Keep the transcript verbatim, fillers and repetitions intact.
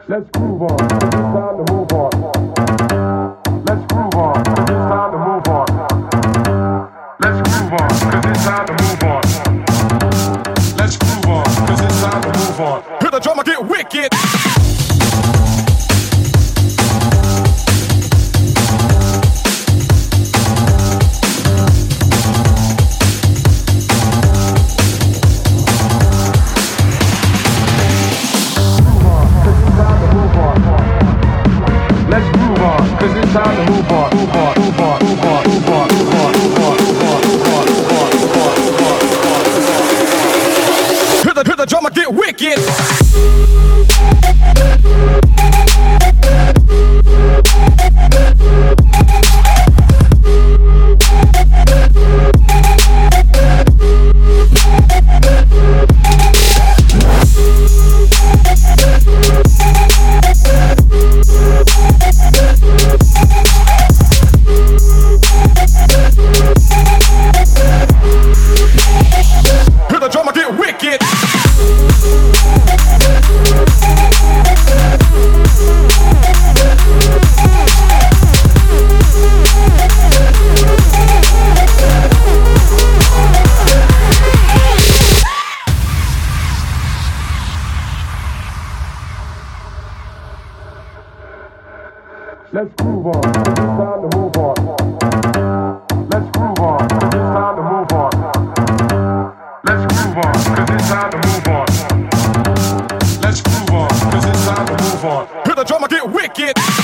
Let's groove on. It's time to move on. Let's groove on. It's time to move on. Let's groove on. Cause it's time to move on. Let's groove on. Cause it's time to move on. Hear the drummer get wicked. Cause it's time to move on, move on, move on, move on, move on, move on, move on, move on, move on, move on, move on, move on. Hear the, hear the drummer get wicked. Hear the drummer get wicked. Let's groove on, it's time to move on. Let's groove on, it's time to move on. Let's groove on, cause it's time to move on. Let's groove on, cause it's time to move on. Hear the drummer get wicked.